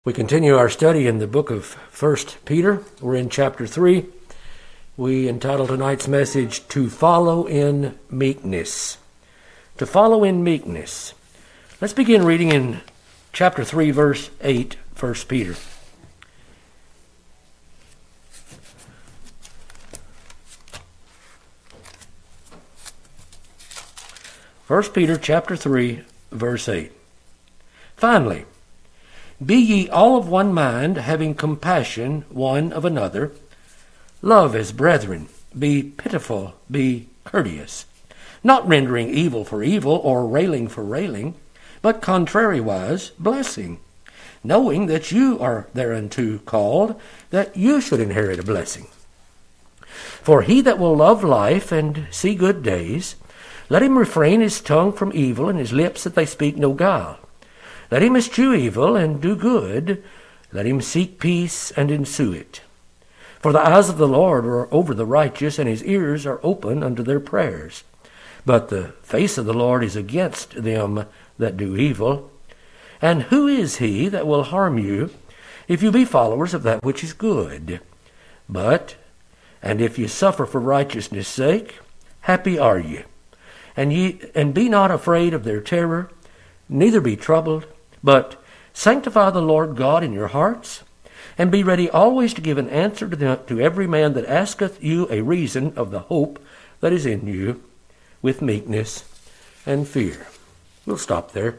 We continue our study in the book of 1 Peter. We're in chapter 3. We entitled tonight's message, To Follow in Meekness. To follow in meekness. Let's begin reading in chapter 3, verse 8, 1 Peter. First Peter chapter 3, verse 8. Finally, be ye all of one mind, having compassion one of another. Love as brethren. Be pitiful, be courteous. Not rendering evil for evil, or railing for railing, but contrariwise blessing, knowing that you are thereunto called, that you should inherit a blessing. For he that will love life and see good days, let him refrain his tongue from evil, and his lips that they speak no guile. Let him eschew evil and do good. Let him seek peace and ensue it. For the eyes of the Lord are over the righteous, and his ears are open unto their prayers. But the face of the Lord is against them that do evil. And who is he that will harm you, if you be followers of that which is good? And if ye suffer for righteousness' sake, happy are ye. And be not afraid of their terror, neither be troubled, but sanctify the Lord God in your hearts, and be ready always to give an answer to every man that asketh you a reason of the hope that is in you, with meekness and fear. We'll stop there.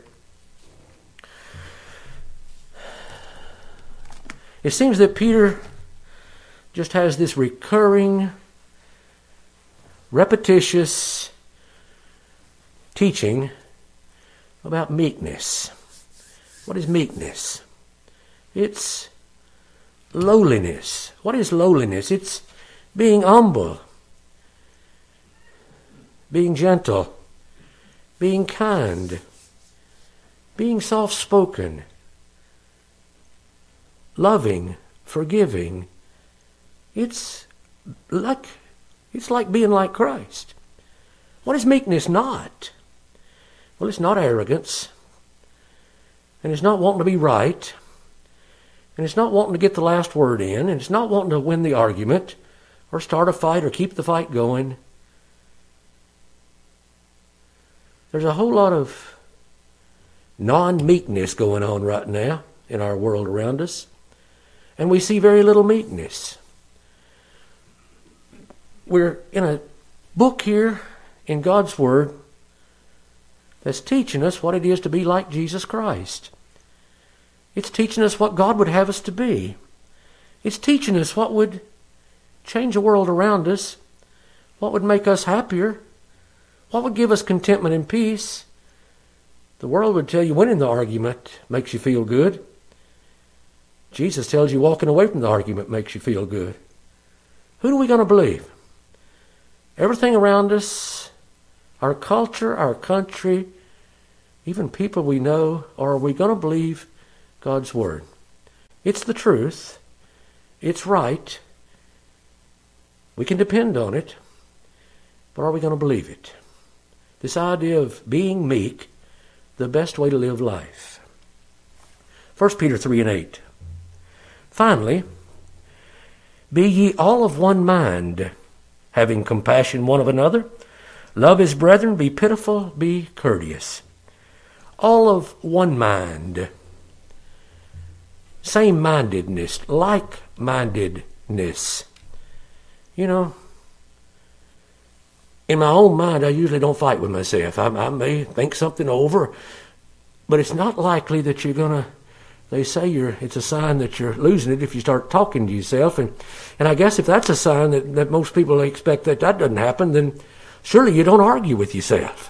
It seems that Peter just has this recurring, repetitious teaching about meekness. What is meekness? It's lowliness. What is lowliness? It's being humble, being gentle, being kind, being soft-spoken, loving, forgiving. It's like being like Christ. What is meekness not? Well, it's not arrogance. And it's not wanting to be right. And it's not wanting to get the last word in. And it's not wanting to win the argument or start a fight or keep the fight going. There's a whole lot of non-meekness going on right now in our world around us. And we see very little meekness. We're in a book here in God's Word that's teaching us what it is to be like Jesus Christ. It's teaching us what God would have us to be. It's teaching us what would change the world around us, what would make us happier, what would give us contentment and peace. The world would tell you winning the argument makes you feel good. Jesus tells you walking away from the argument makes you feel good. Who are we going to believe? Everything around us, our culture, our country, even people we know, or are we going to believe God's Word? It's the truth. It's right. We can depend on it. But are we going to believe it? This idea of being meek, the best way to live life. 1 Peter 3 and 8. Finally, be ye all of one mind, having compassion one of another. Love as brethren, be pitiful, be courteous. All of one mind. Same-mindedness, like-mindedness. You know, in my own mind, I usually don't fight with myself. I may think something over, but it's not likely that you're going to, they say it's a sign that you're losing it if you start talking to yourself. And I guess if that's a sign that most people expect that doesn't happen, then surely you don't argue with yourself.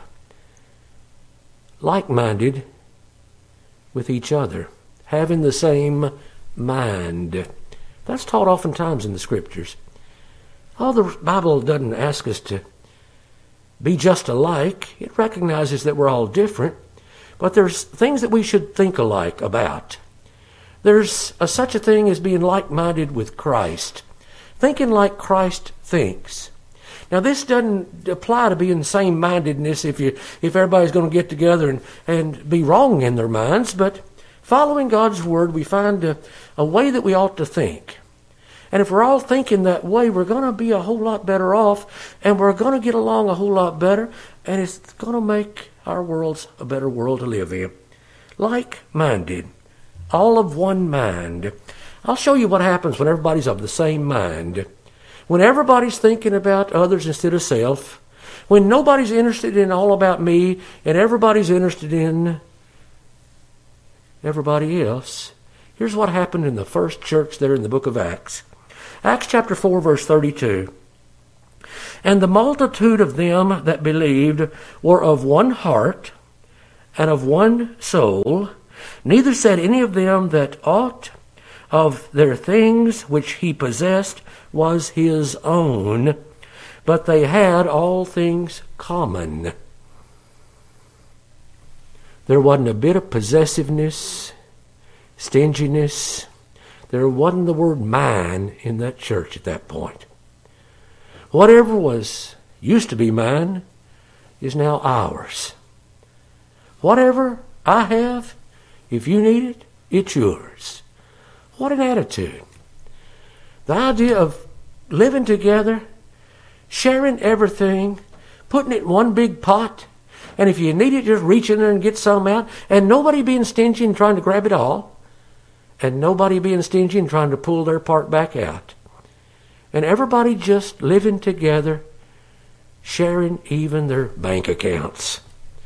Like-minded with each other, having the same mind. That's taught oftentimes in the Scriptures. Oh, the Bible doesn't ask us to be just alike. It recognizes that we're all different, but there's things that we should think alike about. There's such a thing as being like-minded with Christ, thinking like Christ thinks. Now, this doesn't apply to being same-mindedness if everybody's going to get together and be wrong in their minds, but Following God's Word, we find a way that we ought to think. And if we're all thinking that way, we're going to be a whole lot better off, and we're going to get along a whole lot better, and it's going to make our world a better world to live in. Like-minded, all of one mind. I'll show you what happens when everybody's of the same mind. When everybody's thinking about others instead of self, when nobody's interested in all about me, and everybody's interested in everybody else. Here's what happened in the first church there in the book of Acts. Acts chapter 4, verse 32. And the multitude of them that believed were of one heart and of one soul. Neither said any of them that aught of their things which he possessed was his own, but they had all things common. There wasn't a bit of possessiveness, stinginess. There wasn't the word mine in that church at that point. Whatever was used to be mine is now ours. Whatever I have, if you need it, it's yours. What an attitude. The idea of living together, sharing everything, putting it in one big pot, and if you need it, just reach in there and get some out, and nobody being stingy and trying to grab it all, and nobody being stingy and trying to pull their part back out. And everybody just living together, sharing even their bank accounts.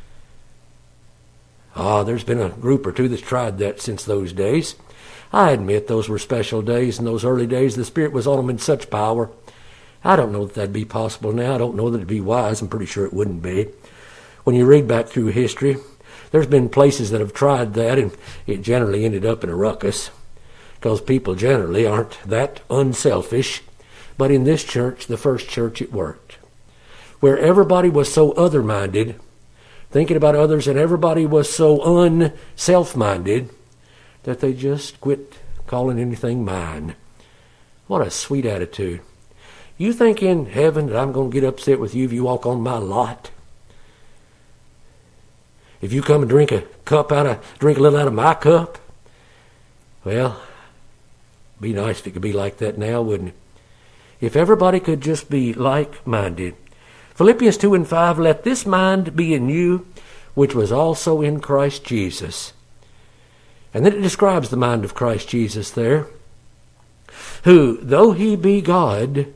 There's been a group or two that's tried that since those days. I admit those were special days. In those early days, the Spirit was on them in such power. I don't know that that'd be possible now. I don't know that it'd be wise. I'm pretty sure it wouldn't be. When you read back through history, there's been places that have tried that, and it generally ended up in a ruckus, because people generally aren't that unselfish. But in this church, the first church, it worked. Where everybody was so other-minded, thinking about others, and everybody was so unself-minded that they just quit calling anything mine. What a sweet attitude. You think in heaven that I'm going to get upset with you if you walk on my lot? If you come and drink a little out of my cup? Well, be nice if it could be like that now, wouldn't it? If everybody could just be like-minded. Philippians 2 and 5, let this mind be in you, which was also in Christ Jesus. And then it describes the mind of Christ Jesus there, who, though he be God,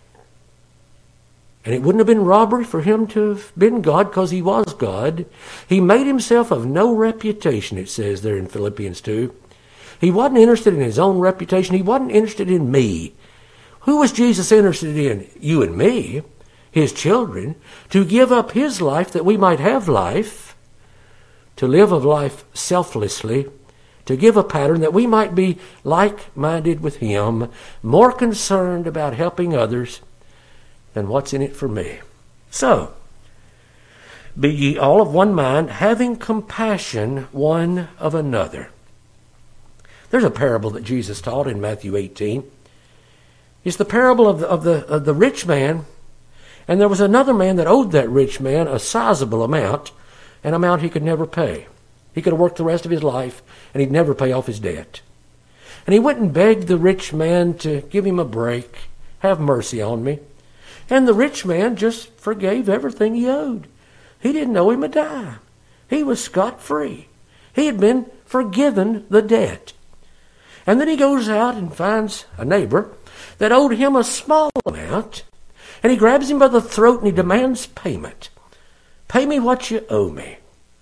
and it wouldn't have been robbery for him to have been God because he was God, he made himself of no reputation, it says there in Philippians 2. He wasn't interested in his own reputation. He wasn't interested in me. Who was Jesus interested in? You and me, his children, to give up his life that we might have life, to live a life selflessly, to give a pattern that we might be like-minded with him, more concerned about helping others than what's in it for me. So, be ye all of one mind, having compassion one of another. There's a parable that Jesus taught in Matthew 18. It's the parable of the rich man, and there was another man that owed that rich man a sizable amount, an amount he could never pay. He could have worked the rest of his life, and he'd never pay off his debt. And he went and begged the rich man to give him a break, have mercy on me. And the rich man just forgave everything he owed. He didn't owe him a dime. He was scot-free. He had been forgiven the debt. And then he goes out and finds a neighbor that owed him a small amount, and he grabs him by the throat and he demands payment. Pay me what you owe me.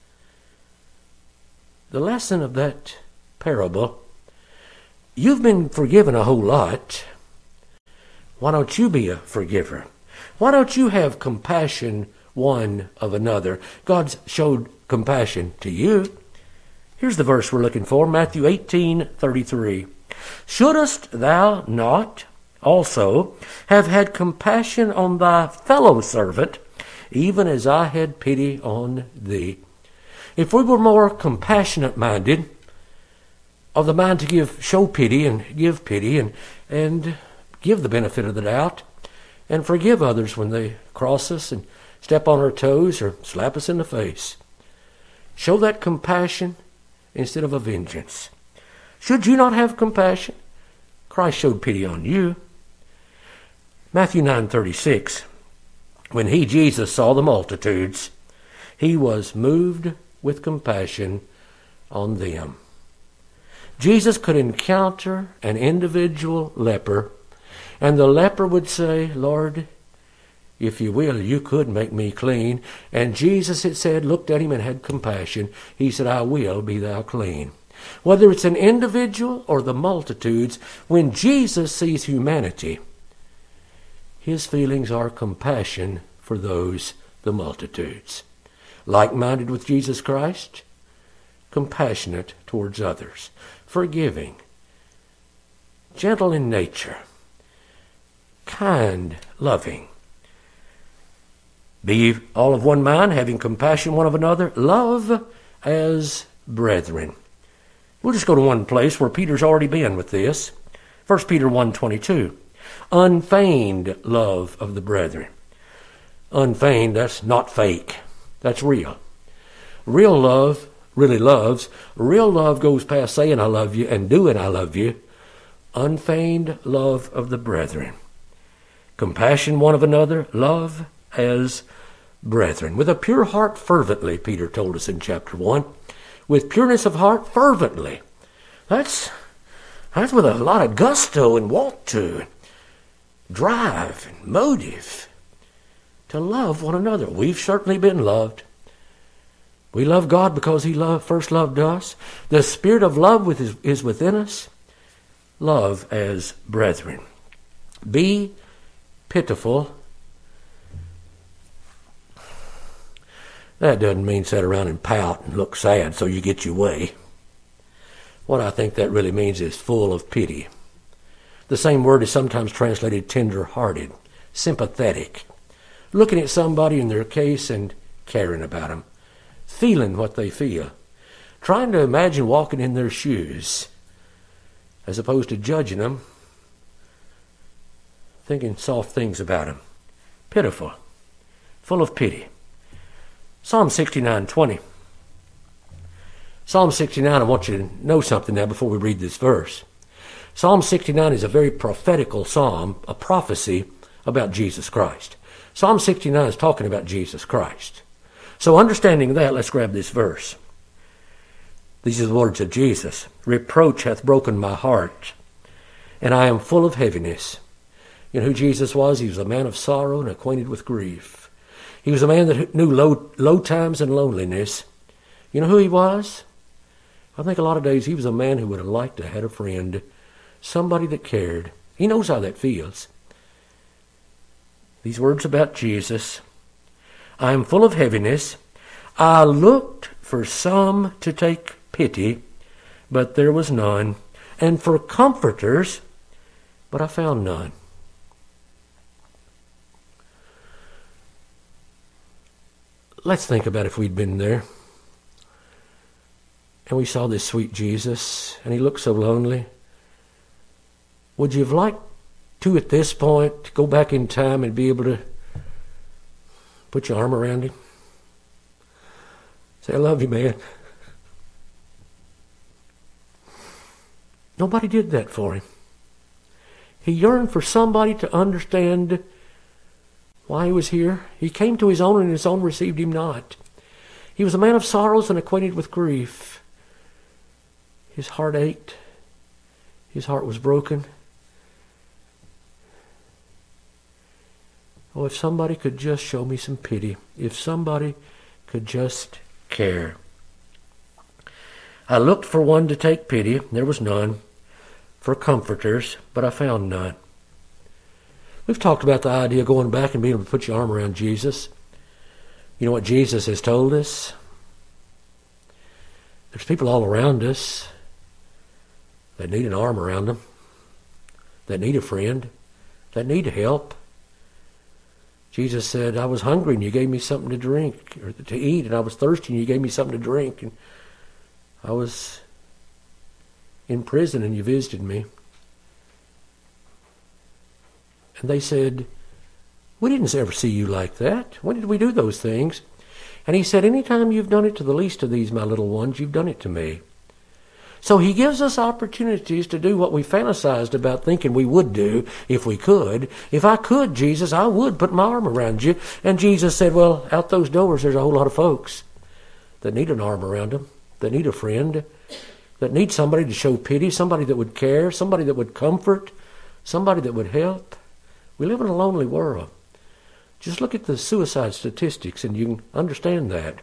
The lesson of that parable, you've been forgiven a whole lot. Why don't you be a forgiver? Why don't you have compassion one of another? God showed compassion to you. Here's the verse we're looking for, Matthew 18:33. Shouldest thou not also have had compassion on thy fellow servant, even as I had pity on thee? If we were more compassionate minded, of the mind to show pity and give pity and give the benefit of the doubt, and forgive others when they cross us and step on our toes or slap us in the face. Show that compassion instead of a vengeance. Should you not have compassion? Christ showed pity on you. Matthew 9:36. When he, Jesus, saw the multitudes, he was moved with compassion on them. Jesus could encounter an individual leper, and the leper would say, Lord, if you will, you could make me clean. And Jesus, it said, looked at him and had compassion. He said, I will, be thou clean. Whether it's an individual or the multitudes, when Jesus sees humanity, his feelings are compassion for those, the multitudes. Like-minded with Jesus Christ, compassionate towards others, forgiving, gentle in nature, kind, loving. Be ye all of one mind, having compassion one of another, love as brethren. We'll just go to one place where Peter's already been with this. 1 Peter 1:22. Unfeigned love of the brethren. Unfeigned, that's not fake. That's real. Real love really loves. Real love goes past saying I love you and doing I love you. Unfeigned love of the brethren. Compassion one of another, love as brethren. With a pure heart fervently, Peter told us in chapter 1. With pureness of heart fervently. That's with a lot of gusto and want to. Drive and motive. To love one another. We've certainly been loved. We love God because he first loved us. The spirit of love is within us. Love as brethren. Be pitiful. That doesn't mean sit around and pout and look sad so you get your way. What I think that really means is full of pity. The same word is sometimes translated tender-hearted, sympathetic. Looking at somebody in their case and caring about them. Feeling what they feel. Trying to imagine walking in their shoes. As opposed to judging them. Thinking soft things about them. Pitiful. Full of pity. Psalm 69:20. Psalm 69, I want you to know something now before we read this verse. Psalm 69 is a very prophetical psalm, a prophecy about Jesus Christ. Psalm 69 is talking about Jesus Christ. So understanding that, let's grab this verse. These are the words of Jesus. Reproach hath broken my heart, and I am full of heaviness. You know who Jesus was? He was a man of sorrow and acquainted with grief. He was a man that knew low times and loneliness. You know who he was? I think a lot of days he was a man who would have liked to have had a friend, somebody that cared. He knows how that feels. These words about Jesus. I am full of heaviness. I looked for some to take pity, but there was none. And for comforters, but I found none. Let's think about if we'd been there. And we saw this sweet Jesus, and he looked so lonely. Would you have liked to, at this point, go back in time and be able to put your arm around him? Say, I love you, man. Nobody did that for him. He yearned for somebody to understand why he was here. He came to his own, and his own received him not. He was a man of sorrows and acquainted with grief. His heart ached. His heart was broken. Oh, if somebody could just show me some pity. If somebody could just care. I looked for one to take pity. There was none. For comforters, but I found none. We've talked about the idea of going back and being able to put your arm around Jesus. You know what Jesus has told us? There's people all around us that need an arm around them, that need a friend, that need help. Jesus said, I was hungry and you gave me something to drink or to eat, and I was thirsty and you gave me something to drink, and I was in prison and you visited me. And they said, we didn't ever see you like that. When did we do those things? And he said, anytime you've done it to the least of these, my little ones, you've done it to me. So he gives us opportunities to do what we fantasized about thinking we would do if we could. If I could, Jesus, I would put my arm around you. And Jesus said, well, out those doors there's a whole lot of folks that need an arm around them, that need a friend, that need somebody to show pity, somebody that would care, somebody that would comfort, somebody that would help. We live in a lonely world. Just look at the suicide statistics and you can understand that.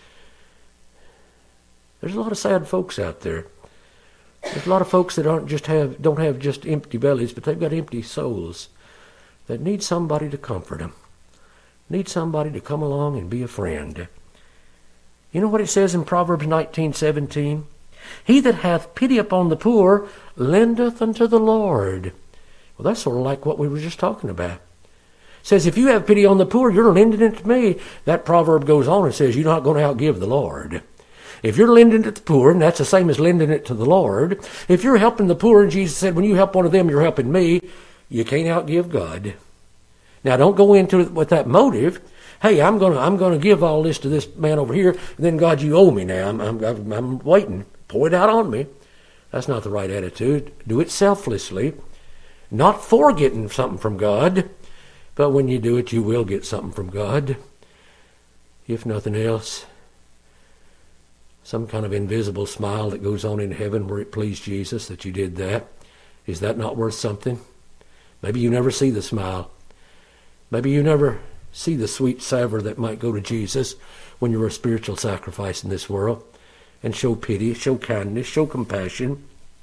There's a lot of sad folks out there. There's a lot of folks that don't have just empty bellies, but they've got empty souls that need somebody to comfort them, need somebody to come along and be a friend. You know what it says in Proverbs 19:17? He that hath pity upon the poor lendeth unto the Lord. Well, that's sort of like what we were just talking about. It says, if you have pity on the poor, you're lending it to me. That proverb goes on and says, you're not going to outgive the Lord. If you're lending it to the poor, and that's the same as lending it to the Lord, if you're helping the poor, and Jesus said, when you help one of them, you're helping me, you can't outgive God. Now, don't go into it with that motive. Hey, I'm going to give all this to this man over here, and then God, you owe me now. I'm waiting. Pour it out on me. That's not the right attitude. Do it selflessly, not for getting something from God, but when you do it, you will get something from God. If nothing else, some kind of invisible smile that goes on in heaven where it pleased Jesus that you did that. Is that not worth something? Maybe you never see the smile. Maybe you never see the sweet savor that might go to Jesus when you're a spiritual sacrifice in this world. And show pity, show kindness, show compassion.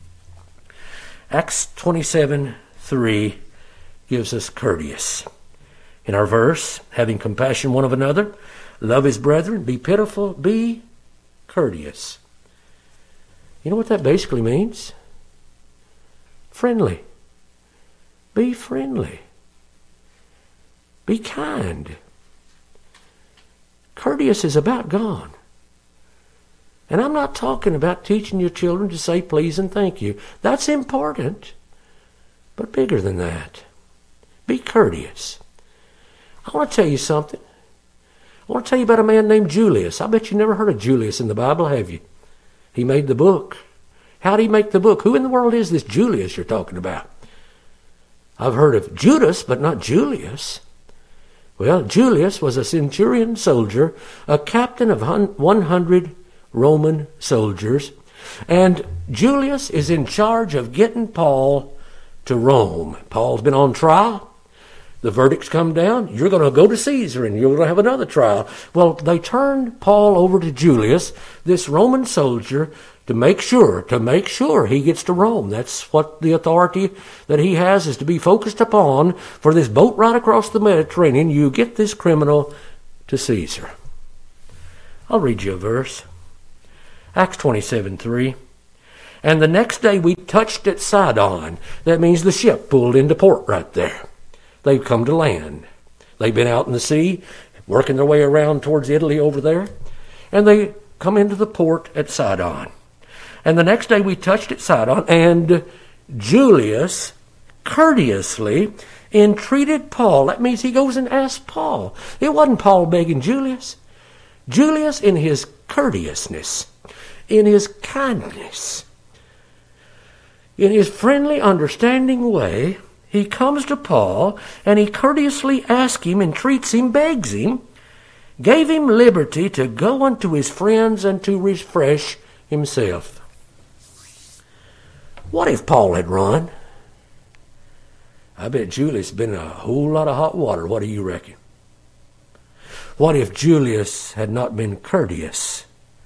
Acts 27:3 gives us courteous. In our verse, having compassion one of another, love his brethren, be pitiful, be courteous. You know what that basically means? Friendly. Be friendly. Be kind. Courteous is about God. And I'm not talking about teaching your children to say please and thank you. That's important. But bigger than that. Be courteous. I want to tell you something. I want to tell you about a man named Julius. I bet you never heard of Julius in the Bible, have you? He made the book. How did he make the book? Who in the world is this Julius you're talking about? I've heard of Judas, but not Julius. Well, Julius was a centurion soldier, a captain of 100 Roman soldiers, and Julius is in charge of getting Paul to Rome. Paul's been on trial. The verdict's come down. You're going to go to Caesar and you're going to have another trial. Well, they turned Paul over to Julius, this Roman soldier, to make sure he gets to Rome. That's what the authority that he has is to be focused upon for this boat ride across the Mediterranean. You get this criminal to Caesar. I'll read you a verse. Acts 27:3. And the next day we touched at Sidon. That means the ship pulled into port right there. They've come to land. They've been out in the sea, working their way around towards Italy over there. And they come into the port at Sidon. And the next day we touched at Sidon, and Julius courteously entreated Paul. That means he goes and asks Paul. It wasn't Paul begging Julius. Julius, in his courteousness, in his kindness, in his friendly, understanding way, he comes to Paul and he courteously asks him, entreats him, begs him, gave him liberty to go unto his friends and to refresh himself. What if Paul had run? I bet Julius had been in a whole lot of hot water. What do you reckon? What if Julius had not been courteous?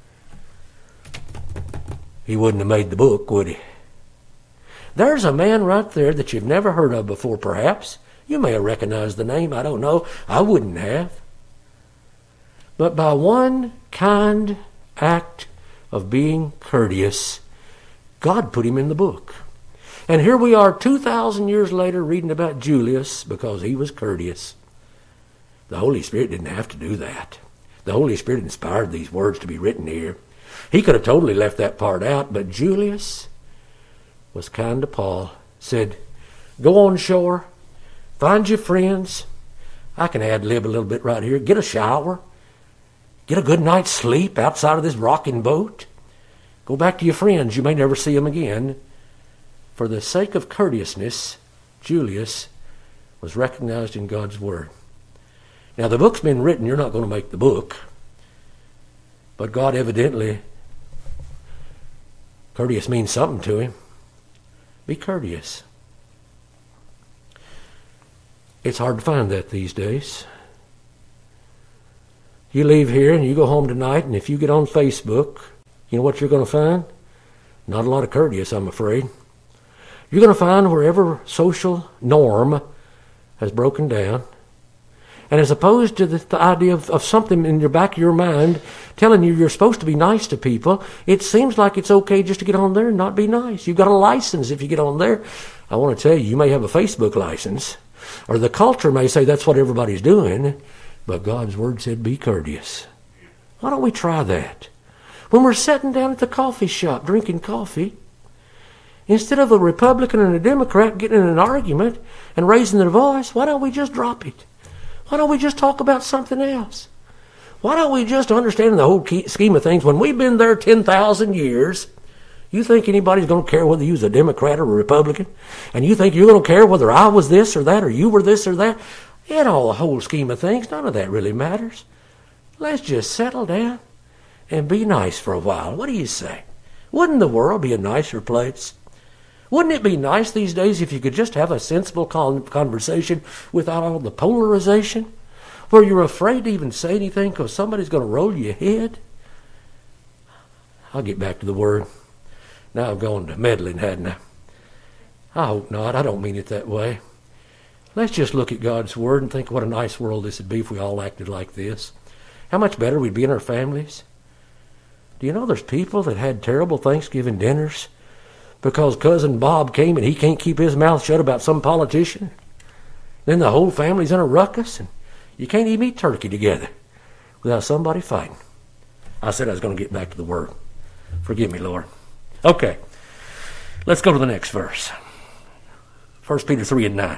He wouldn't have made the book, would he? There's a man right there that you've never heard of before, perhaps. You may have recognized the name. I don't know. I wouldn't have. But by one kind act of being courteous, God put him in the book. And here we are 2,000 years later reading about Julius because he was courteous. The Holy Spirit didn't have to do that. The Holy Spirit inspired these words to be written here. He could have totally left that part out, but Julius was kind to Paul, said, go on shore, find your friends. I can ad-lib a little bit right here. Get a shower. Get a good night's sleep outside of this rocking boat. Go back to your friends. You may never see them again. For the sake of courteousness, Julius was recognized in God's Word. Now, the book's been written. You're not going to make the book. But God evidently, courteous means something to him. Be courteous. It's hard to find that these days. You leave here and you go home tonight, and if you get on Facebook, you know what you're going to find? Not a lot of courteous, I'm afraid. You're going to find wherever social norm has broken down, and as opposed to the idea of something in your back of your mind telling you you're supposed to be nice to people, it seems like it's okay just to get on there and not be nice. You've got a license if you get on there. I want to tell you, you may have a Facebook license, or the culture may say that's what everybody's doing, but God's Word said be courteous. Why don't we try that? When we're sitting down at the coffee shop drinking coffee, instead of a Republican and a Democrat getting in an argument and raising their voice, why don't we just drop it? Why don't we just talk about something else? Why don't we just understand the whole scheme of things? When we've been there 10,000 years, you think anybody's going to care whether you was a Democrat or a Republican? And you think you're going to care whether I was this or that or you were this or that? In all the whole scheme of things, none of that really matters. Let's just settle down and be nice for a while. What do you say? Wouldn't the world be a nicer place? Wouldn't it be nice these days if you could just have a sensible conversation without all the polarization? Where you're afraid to even say anything because somebody's going to roll your head? I'll get back to the Word. Now I've gone to meddling, hadn't I? I hope not. I don't mean it that way. Let's just look at God's Word and think what a nice world this would be if we all acted like this. How much better we'd be in our families. Do you know there's people that had terrible Thanksgiving dinners because Cousin Bob came and he can't keep his mouth shut about some politician? Then the whole family's in a ruckus and you can't even eat turkey together without somebody fighting. I said I was going to get back to the Word. Forgive me, Lord. Okay, let's go to the next verse. 1 Peter 3:9.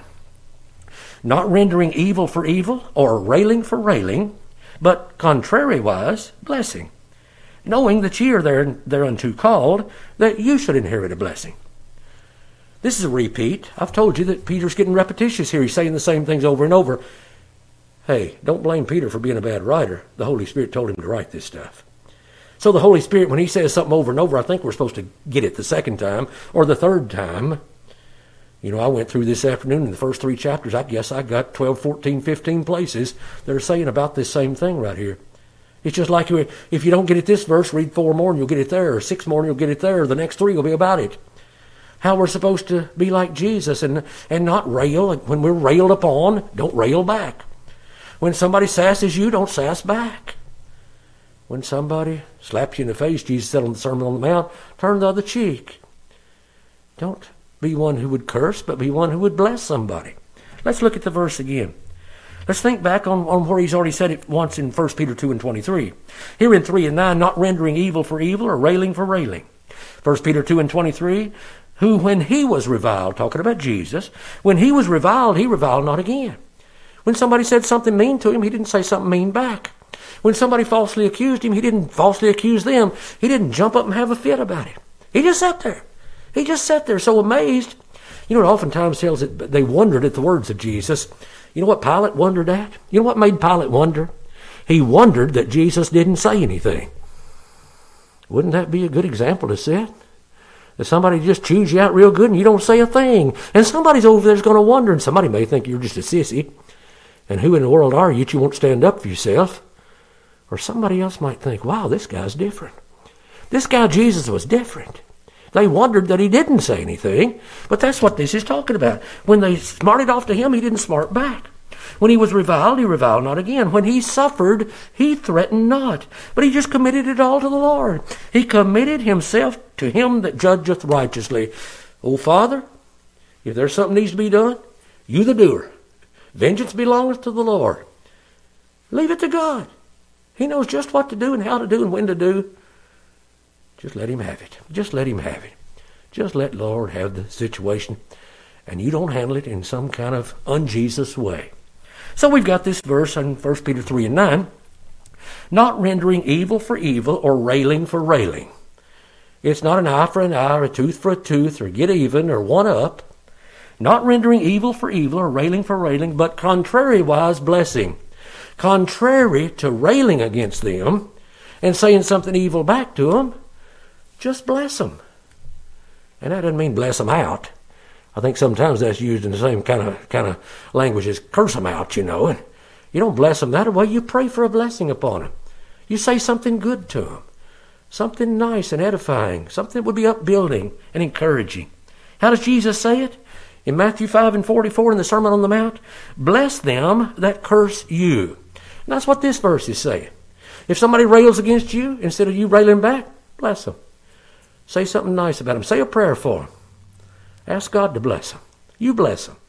Not rendering evil for evil or railing for railing, but contrariwise blessing, knowing that ye are thereunto called, that you should inherit a blessing. This is a repeat. I've told you that Peter's getting repetitious here. He's saying the same things over and over. Hey, don't blame Peter for being a bad writer. The Holy Spirit told him to write this stuff. So the Holy Spirit, when he says something over and over, I think we're supposed to get it the second time or the third time. You know, I went through this afternoon in the first 3 chapters. I guess I got 12, 14, 15 places that are saying about this same thing right here. It's just like if you don't get it this verse, read 4 more and you'll get it there, or 6 more and you'll get it there, or the next 3 will be about it. How we're supposed to be like Jesus and not rail. When we're railed upon, don't rail back. When somebody sasses you, don't sass back. When somebody slaps you in the face, Jesus said on the Sermon on the Mount, turn the other cheek. Don't be one who would curse, but be one who would bless somebody. Let's look at the verse again. Let's think back on where he's already said it once in 1 Peter 2:23. Here in 3:9, not rendering evil for evil or railing for railing. 1 Peter 2:23, who when he was reviled, talking about Jesus, when he was reviled, he reviled not again. When somebody said something mean to him, he didn't say something mean back. When somebody falsely accused him, he didn't falsely accuse them. He didn't jump up and have a fit about it. He just sat there. He just sat there so amazed. You know, it oftentimes tells it they wondered at the words of Jesus. You know what Pilate wondered at? You know what made Pilate wonder? He wondered that Jesus didn't say anything. Wouldn't that be a good example to set? That somebody just chews you out real good and you don't say a thing. And somebody's over there's going to wonder, and somebody may think you're just a sissy. And who in the world are you that you won't stand up for yourself? Or somebody else might think, wow, this guy's different. This guy Jesus was different. They wondered that he didn't say anything, but that's what this is talking about. When they smarted off to him, he didn't smart back. When he was reviled, he reviled not again. When he suffered, he threatened not, but he just committed it all to the Lord. He committed himself to him that judgeth righteously. Oh, Father, if there's something needs to be done, you the doer. Vengeance belongeth to the Lord. Leave it to God. He knows just what to do and how to do and when to do. Just let him have it. Just let him have it. Just let the Lord have the situation. And you don't handle it in some kind of un-Jesus way. So we've got this verse in 1 Peter 3:9. Not rendering evil for evil or railing for railing. It's not an eye for an eye, or a tooth for a tooth, or get even, or one up. Not rendering evil for evil, or railing for railing, but contrariwise blessing. Contrary to railing against them and saying something evil back to them, just bless them. And that doesn't mean bless them out. I think sometimes that's used in the same kind of language as curse them out, you know. And you don't bless them that way. You pray for a blessing upon them. You say something good to them. Something nice and edifying. Something that would be upbuilding and encouraging. How does Jesus say it? In Matthew 5:44 in the Sermon on the Mount, bless them that curse you. And that's what this verse is saying. If somebody rails against you, instead of you railing back, bless them. Say something nice about them. Say a prayer for them. Ask God to bless them. You bless them.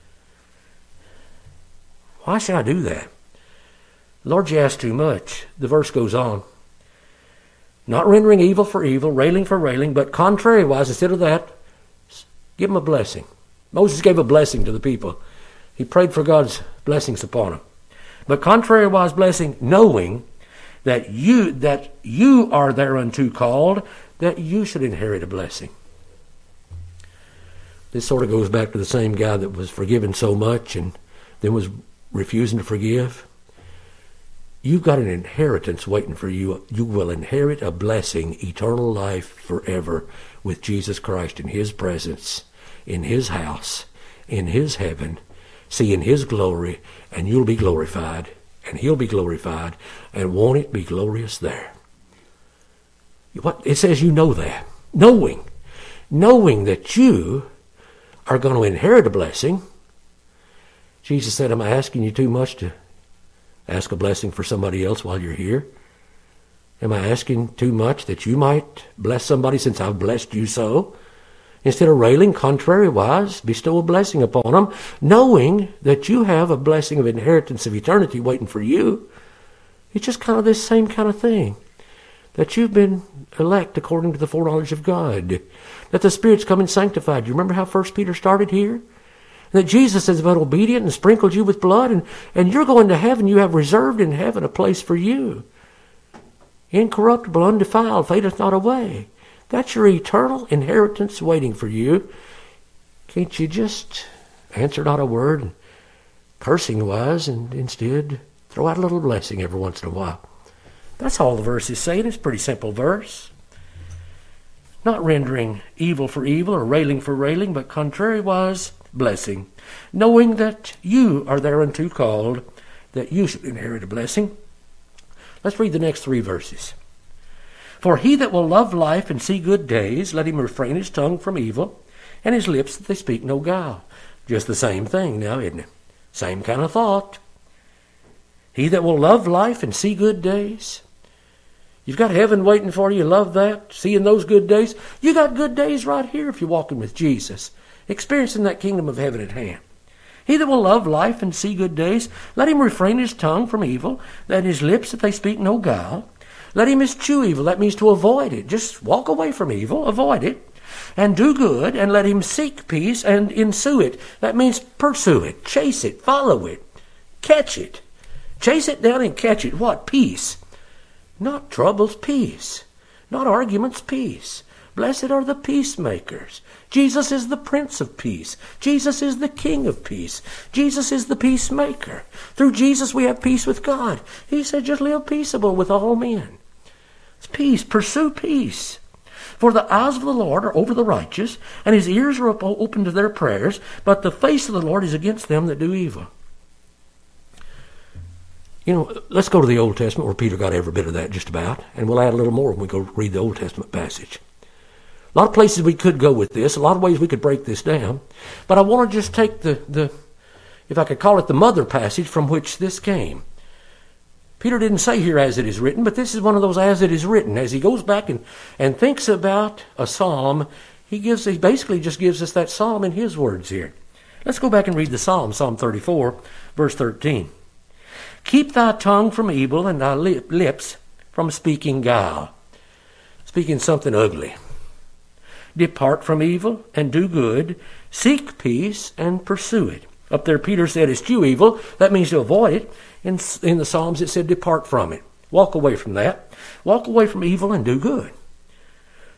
Why should I do that? Lord, you ask too much. The verse goes on. Not rendering evil for evil, railing for railing, but contrariwise, instead of that, give them a blessing. Moses gave a blessing to the people. He prayed for God's blessings upon them. But contrariwise blessing, knowing that you are thereunto called, that you should inherit a blessing. This sort of goes back to the same guy that was forgiven so much and then was refusing to forgive. You've got an inheritance waiting for you. You will inherit a blessing, eternal life forever with Jesus Christ in His presence, in His house, in His heaven, seeing His glory, and you'll be glorified, and He'll be glorified, and won't it be glorious there? What it says, you know that. Knowing that you are going to inherit a blessing. Jesus said, am I asking you too much to ask a blessing for somebody else while you're here? Am I asking too much that you might bless somebody since I've blessed you so? Instead of railing, contrariwise, bestow a blessing upon them, knowing that you have a blessing of inheritance of eternity waiting for you. It's just kind of this same kind of thing. That you've been elect according to the foreknowledge of God. That the Spirit's come and sanctified you. Remember how 1 Peter started here? That Jesus is but obedient and sprinkled you with blood, and you're going to heaven. You have reserved in heaven a place for you. Incorruptible, undefiled, fadeth not away. That's your eternal inheritance waiting for you. Can't you just answer not a word, cursing wise, and instead throw out a little blessing every once in a while? That's all the verse is saying. It's a pretty simple verse. Not rendering evil for evil or railing for railing, but contrariwise blessing, knowing that you are thereunto called, that you should inherit a blessing. Let's read the next 3 verses. For he that will love life and see good days, let him refrain his tongue from evil, and his lips that they speak no guile. Just the same thing now, isn't it? Same kind of thought. He that will love life and see good days. You've got heaven waiting for you. You love that, seeing those good days. You got good days right here if you're walking with Jesus, experiencing that kingdom of heaven at hand. He that will love life and see good days, let him refrain his tongue from evil, that his lips that they speak no guile. Let him eschew evil. That means to avoid it. Just walk away from evil, avoid it, and do good, and let him seek peace and ensue it. That means pursue it, chase it, follow it, catch it. Chase it down and catch it. What? Peace. Not troubles, peace. Not arguments, peace. Blessed are the peacemakers. Jesus is the Prince of Peace. Jesus is the King of Peace. Jesus is the peacemaker. Through Jesus we have peace with God. He said just live peaceable with all men. It's peace. Pursue peace. For the eyes of the Lord are over the righteous, and His ears are open to their prayers, but the face of the Lord is against them that do evil. You know, let's go to the Old Testament where Peter got every bit of that just about, and we'll add a little more when we go read the Old Testament passage. A lot of places we could go with this, a lot of ways we could break this down, but I want to just take the if I could call it the mother passage from which this came. Peter didn't say here as it is written, but this is one of those as it is written. As he goes back and thinks about a psalm, he basically just gives us that psalm in his words here. Let's go back and read the psalm, Psalm 34, verse 13. Keep thy tongue from evil and thy lips from speaking guile. Speaking something ugly. Depart from evil and do good. Seek peace and pursue it. Up there Peter said eschew evil. That means to avoid it. In the Psalms it said depart from it. Walk away from that. Walk away from evil and do good.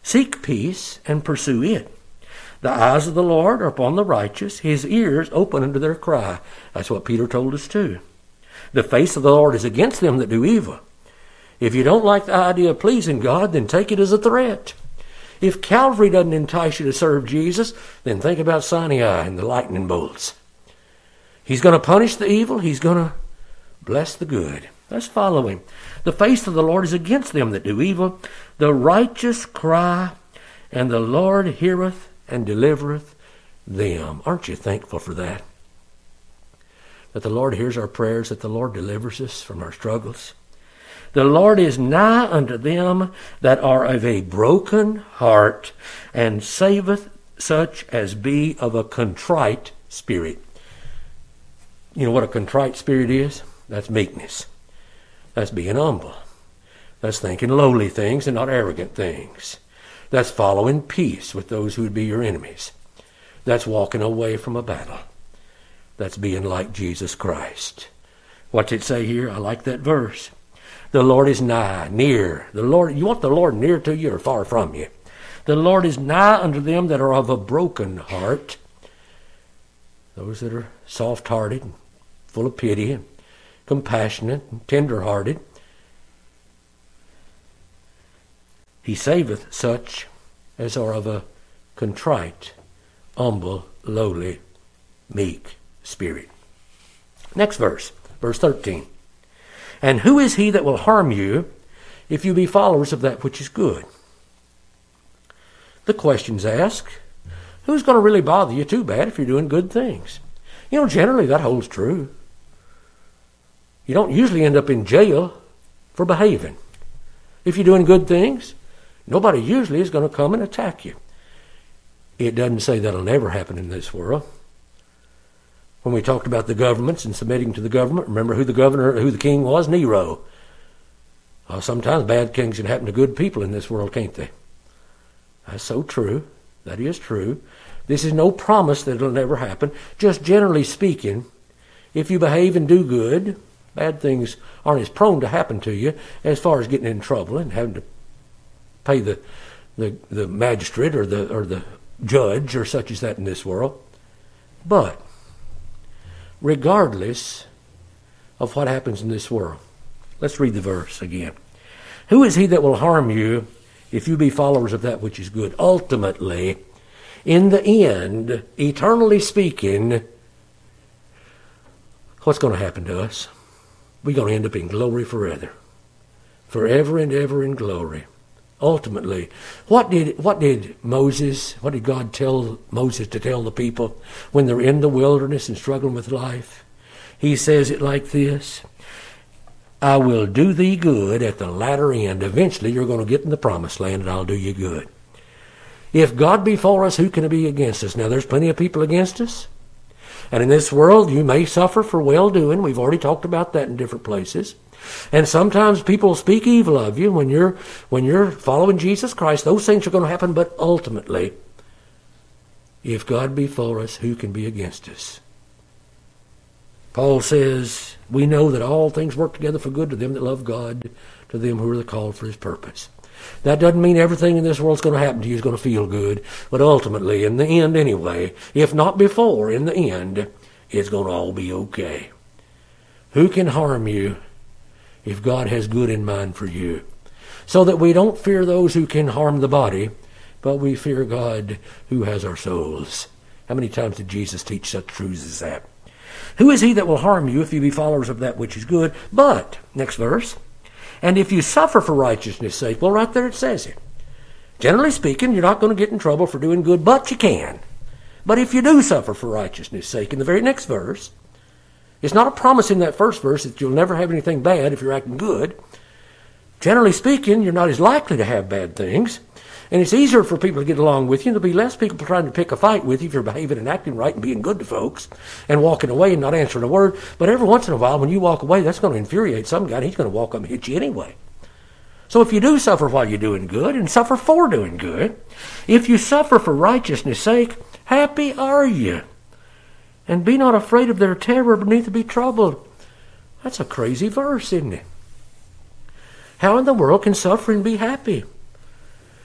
Seek peace and pursue it. The eyes of the Lord are upon the righteous, his ears open unto their cry. That's what Peter told us too. The face of the Lord is against them that do evil. If you don't like the idea of pleasing God, then take it as a threat. If Calvary doesn't entice you to serve Jesus, then think about Sinai and the lightning bolts. He's going to punish the evil. He's going to bless the good. Let's follow him. The face of the Lord is against them that do evil. The righteous cry, and the Lord heareth and delivereth them. Aren't you thankful for that? That the Lord hears our prayers, that the Lord delivers us from our struggles. The Lord is nigh unto them that are of a broken heart, and saveth such as be of a contrite spirit. You know what a contrite spirit is? That's meekness. That's being humble. That's thinking lowly things and not arrogant things. That's following peace with those who would be your enemies. That's walking away from a battle. That's being like Jesus Christ. What's it say here? I like that verse. The Lord is nigh, near. The Lord, you want the Lord near to you or far from you? The Lord is nigh unto them that are of a broken heart. Those that are soft-hearted, and full of pity, and compassionate, and tender-hearted. He saveth such as are of a contrite, humble, lowly, meek spirit. Next verse, verse 13. And who is he that will harm you if you be followers of that which is good? The question's asked, who's going to really bother you too bad if you're doing good things? You know, generally that holds true. You don't usually end up in jail for behaving. If you're doing good things, nobody usually is going to come and attack you. It doesn't say that'll never happen in this world. When we talked about the governments and submitting to the government, remember who the king was? Nero. Sometimes bad things can happen to good people in this world, can't they? That's so true. That is true. This is no promise that it'll never happen. Just generally speaking, if you behave and do good, bad things aren't as prone to happen to you as far as getting in trouble and having to pay the magistrate or the judge or such as that in this world. But regardless of what happens in this world, let's read the verse again. Who is he that will harm you if you be followers of that which is good? Ultimately, in the end, eternally speaking, what's going to happen to us? We're going to end up in glory forever. Forever and ever in glory. Ultimately, what did God tell Moses to tell the people when they're in the wilderness and struggling with life? He says it like this: I will do thee good at the latter end. Eventually you're going to get in the promised land and I'll do you good. If God be for us, who can be against us? Now there's plenty of people against us. And in this world you may suffer for well-doing. We've already talked about that in different places. And sometimes people speak evil of you when you're following Jesus Christ. Those things are going to happen, but ultimately, if God be for us, who can be against us? Paul says, we know that all things work together for good to them that love God, to them who are called for his purpose. That doesn't mean everything in this world's going to happen to you is going to feel good, but ultimately, in the end anyway, if not before, in the end, it's going to all be okay. Who can harm you if God has good in mind for you? So that we don't fear those who can harm the body, but we fear God who has our souls. How many times did Jesus teach such truths as that? Who is he that will harm you if you be followers of that which is good? But, next verse, and if you suffer for righteousness' sake, well, right there it says it. Generally speaking, you're not going to get in trouble for doing good, but you can. But if you do suffer for righteousness' sake, in the very next verse, it's not a promise in that first verse that you'll never have anything bad if you're acting good. Generally speaking, you're not as likely to have bad things. And it's easier for people to get along with you. There'll be less people trying to pick a fight with you if you're behaving and acting right and being good to folks and walking away and not answering a word. But every once in a while, when you walk away, that's going to infuriate some guy, and he's going to walk up and hit you anyway. So if you do suffer while you're doing good and suffer for doing good, if you suffer for righteousness' sake, happy are you. And be not afraid of their terror, but neither be troubled. That's a crazy verse, isn't it? How in the world can suffering be happy?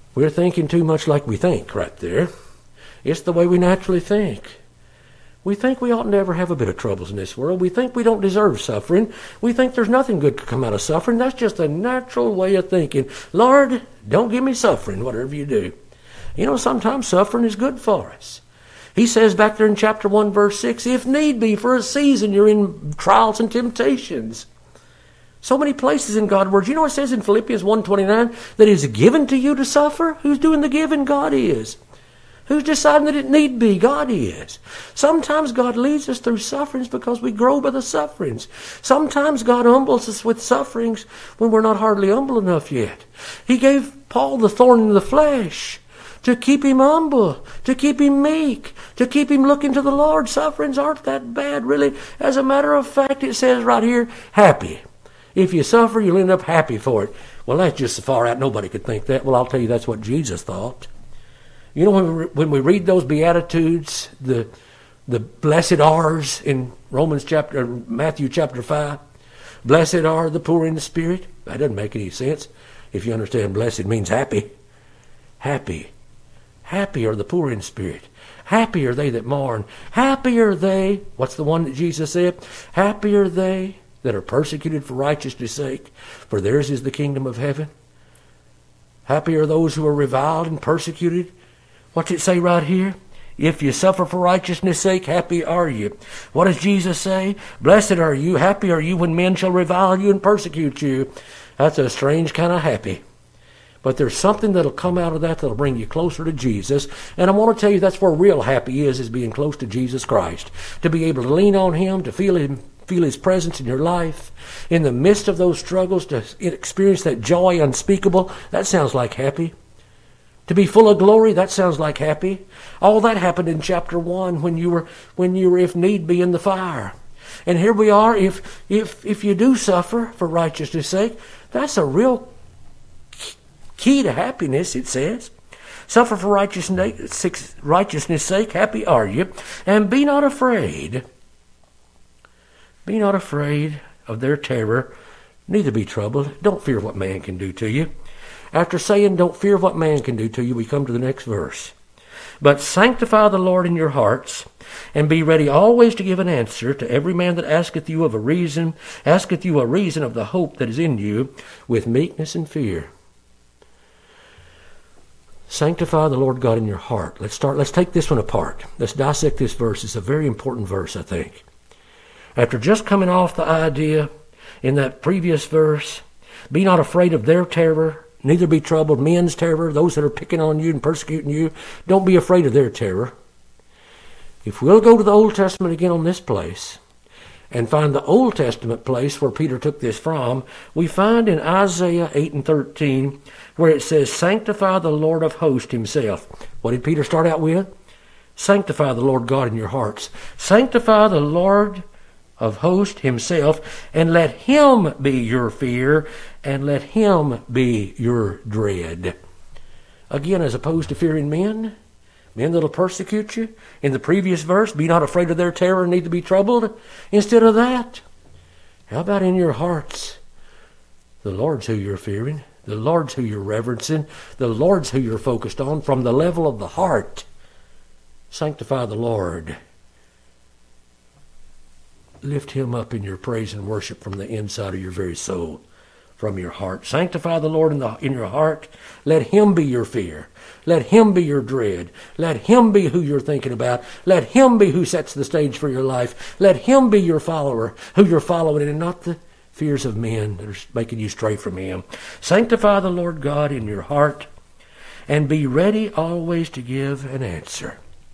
We're thinking too much like we think right there. It's the way we naturally think. We think we ought never have a bit of troubles in this world. We think we don't deserve suffering. We think there's nothing good could come out of suffering. That's just a natural way of thinking. Lord, don't give me suffering, whatever you do. You know, sometimes suffering is good for us. He says back there in chapter 1, verse 6, if need be, for a season you're in trials and temptations. So many places in God's Word. You know what it says in Philippians 1:29? That it is given to you to suffer? Who's doing the giving? God is. Who's deciding that it need be? God is. Sometimes God leads us through sufferings because we grow by the sufferings. Sometimes God humbles us with sufferings when we're not hardly humble enough yet. He gave Paul the thorn in the flesh to keep him humble, to keep him meek, to keep him looking to the Lord. Sufferings aren't that bad, really. As a matter of fact, it says right here, happy. If you suffer, you'll end up happy for it. Well, that's just so far out. Nobody could think that. Well, I'll tell you, that's what Jesus thought. You know, when we read those Beatitudes, the blessed are's in Matthew chapter 5, blessed are the poor in the spirit. That doesn't make any sense if you understand blessed means happy. Happy. Happy are the poor in spirit. Happy are they that mourn. Happy are they, what's the one that Jesus said? Happy are they that are persecuted for righteousness' sake, for theirs is the kingdom of heaven. Happy are those who are reviled and persecuted. What's it say right here? If you suffer for righteousness' sake, happy are you. What does Jesus say? Blessed are you, happy are you when men shall revile you and persecute you. That's a strange kind of happy. But there's something that'll come out of that that'll bring you closer to Jesus. And I want to tell you that's where real happy is being close to Jesus Christ. To be able to lean on Him, to feel His presence in your life. In the midst of those struggles, to experience that joy unspeakable, that sounds like happy. To be full of glory, that sounds like happy. All that happened in chapter 1 when you were, if need be, in the fire. And here we are, if you do suffer for righteousness' sake, that's a real key to happiness, it says. Suffer for righteousness' sake, happy are you. And be not afraid. Be not afraid of their terror, neither be troubled. Don't fear what man can do to you. After saying, don't fear what man can do to you, we come to the next verse. But sanctify the Lord in your hearts, and be ready always to give an answer to every man that asketh you a reason of the hope that is in you, with meekness and fear. Sanctify the Lord God in your heart. Let's take this one apart. Let's dissect this verse. It's a very important verse, I think. After just coming off the idea in that previous verse, be not afraid of their terror, neither be troubled, men's terror, those that are picking on you and persecuting you. Don't be afraid of their terror. If we'll go to the Old Testament again on this place and find the Old Testament place where Peter took this from, we find in Isaiah 8:13 where it says, sanctify the Lord of hosts himself. What did Peter start out with? Sanctify the Lord God in your hearts. Sanctify the Lord of hosts himself, and let him be your fear, and let him be your dread. Again, as opposed to fearing men that'll persecute you. In the previous verse, be not afraid of their terror, neither be troubled. Instead of that, how about in your hearts? The Lord's who you're fearing. The Lord's who you're reverencing. The Lord's who you're focused on from the level of the heart. Sanctify the Lord. Lift him up in your praise and worship from the inside of your very soul, from your heart. Sanctify the Lord in your heart. Let him be your fear. Let him be your dread. Let him be who you're thinking about. Let him be who sets the stage for your life. Let him be your follower, who you're following, and not the fears of men that are making you stray from him. Sanctify the Lord God in your heart, and be ready always to give an answer.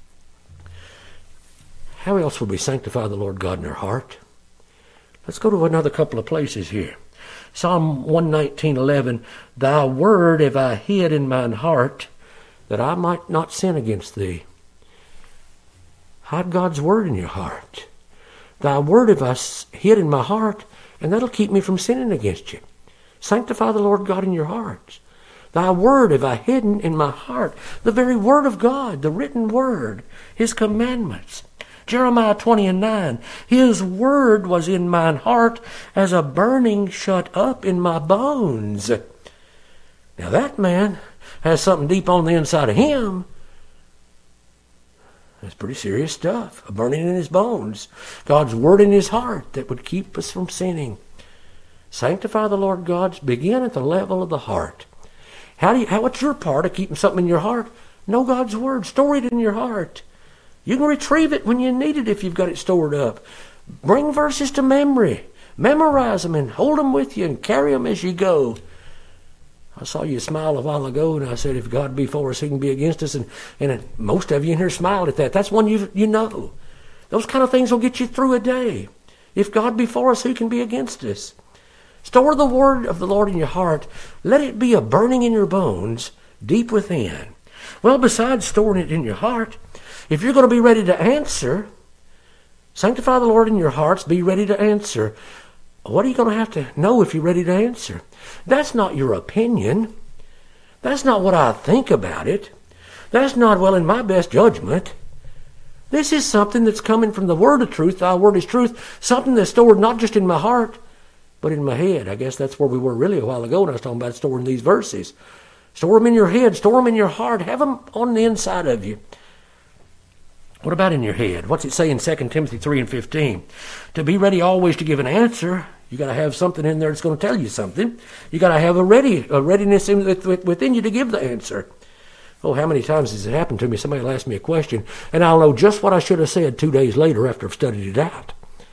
How else will we sanctify the Lord God in our heart? Let's go to another couple of places here. Psalm 119:11, thy word have I hid in mine heart, that I might not sin against thee. Hide God's word in your heart. Thy word have I hid in my heart, and that'll keep me from sinning against you. Sanctify the Lord God in your hearts. Thy word have I hidden in my heart. The very word of God, the written word, his commandments. Jeremiah 20:9, his word was in mine heart as a burning shut up in my bones. Now that man has something deep on the inside of him, that's pretty serious stuff. A burning in his bones. God's word in his heart that would keep us from sinning. Sanctify the Lord God. Begin at the level of the heart. What's your part of keeping something in your heart? Know God's word. Store it in your heart. You can retrieve it when you need it if you've got it stored up. Bring verses to memory. Memorize them and hold them with you and carry them as you go. I saw you smile a while ago, and I said, if God be for us, who can be against us? And most of you in here smiled at that. That's one you know. Those kind of things will get you through a day. If God be for us, who can be against us? Store the word of the Lord in your heart. Let it be a burning in your bones deep within. Well, besides storing it in your heart, if you're going to be ready to answer, sanctify the Lord in your hearts, be ready to answer. What are you going to have to know if you're ready to answer? That's not your opinion. That's not what I think about it. That's not, well, in my best judgment. This is something that's coming from the word of truth. Thy word is truth. Something that's stored not just in my heart, but in my head. I guess that's where we were really a while ago when I was talking about storing these verses. Store them in your head. Store them in your heart. Have them on the inside of you. What about in your head? What's it say in 2 Timothy 3:15? To be ready always to give an answer, you got to have something in there that's going to tell you something. You got to have a readiness within you to give the answer. Oh, how many times has it happened to me? Somebody will ask me a question, and I'll know just what I should have said 2 days later after I've studied it out.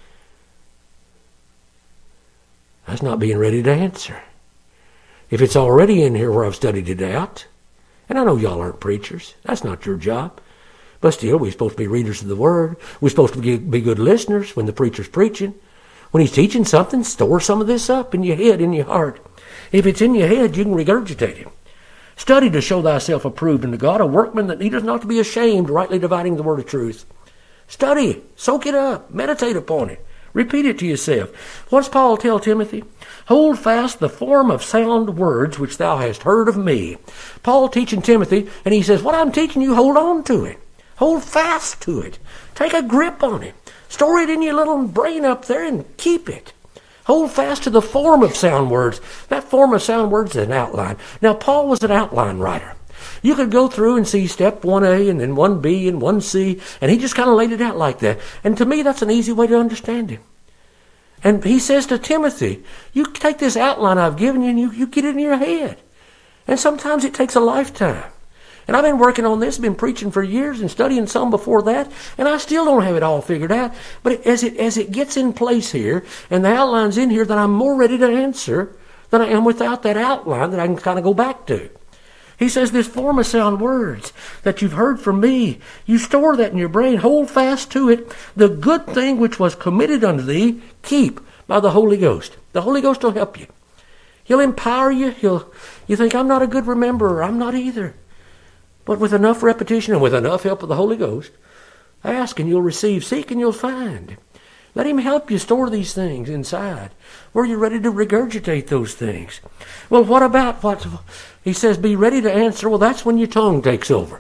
That's not being ready to answer. If it's already in here where I've studied it out, and I know y'all aren't preachers, that's not your job. But still, we're supposed to be readers of the Word. We're supposed to be good listeners when the preacher's preaching. When he's teaching something, store some of this up in your head, in your heart. If it's in your head, you can regurgitate it. Study to show thyself approved unto God, a workman that needeth not to be ashamed, rightly dividing the word of truth. Study, soak it up, meditate upon it. Repeat it to yourself. What's Paul tell Timothy? Hold fast the form of sound words which thou hast heard of me. Paul teaching Timothy, and he says, what I'm teaching you, hold on to it. Hold fast to it. Take a grip on it. Store it in your little brain up there and keep it. Hold fast to the form of sound words. That form of sound words is an outline. Now, Paul was an outline writer. You could go through and see step 1A and then 1B and 1C, and he just kind of laid it out like that. And to me, that's an easy way to understand him. And he says to Timothy, you take this outline I've given you and you get it in your head. And sometimes it takes a lifetime. And I've been working on this, been preaching for years and studying some before that, and I still don't have it all figured out. But as it gets in place here, and the outline's in here, then I'm more ready to answer than I am without that outline that I can kind of go back to. He says this form of sound words that you've heard from me, you store that in your brain, hold fast to it. The good thing which was committed unto thee, keep by the Holy Ghost. The Holy Ghost will help you. He'll empower you. You think, I'm not a good rememberer. I'm not either. But with enough repetition and with enough help of the Holy Ghost, ask and you'll receive, seek and you'll find. Let him help you store these things inside where you're ready to regurgitate those things. Well, what about what he says, be ready to answer? Well, that's when your tongue takes over.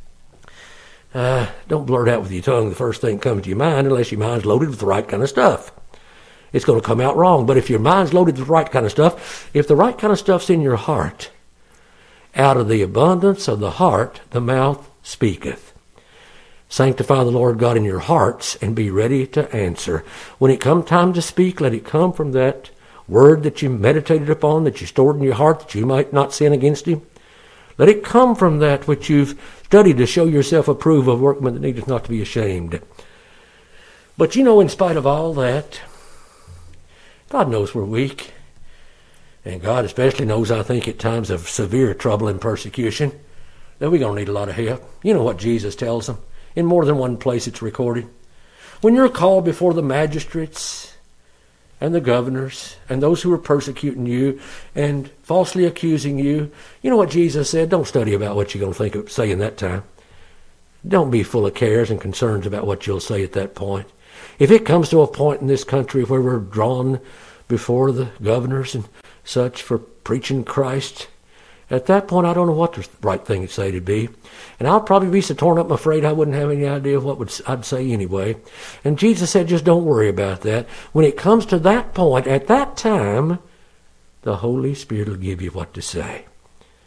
Don't blurt out with your tongue the first thing that comes to your mind unless your mind's loaded with the right kind of stuff. It's going to come out wrong. But if your mind's loaded with the right kind of stuff, if the right kind of stuff's in your heart, out of the abundance of the heart, the mouth speaketh. Sanctify the Lord God in your hearts and be ready to answer. When it comes time to speak, let it come from that word that you meditated upon, that you stored in your heart, that you might not sin against him. Let it come from that which you've studied to show yourself approved, of workman that needeth not to be ashamed. But you know, in spite of all that, God knows we're weak. And God especially knows, I think, at times of severe trouble and persecution, that we're going to need a lot of help. You know what Jesus tells them. In more than one place it's recorded. When you're called before the magistrates and the governors and those who are persecuting you and falsely accusing you, you know what Jesus said? Don't study about what you're going to say in that time. Don't be full of cares and concerns about what you'll say at that point. If it comes to a point in this country where we're drawn before the governors and such for preaching Christ, at that point I don't know what the right thing to say to be. And I'll probably be so torn up I'm afraid I wouldn't have any idea of what I'd say anyway. And Jesus said, just don't worry about that. When it comes to that point, at that time, the Holy Spirit will give you what to say.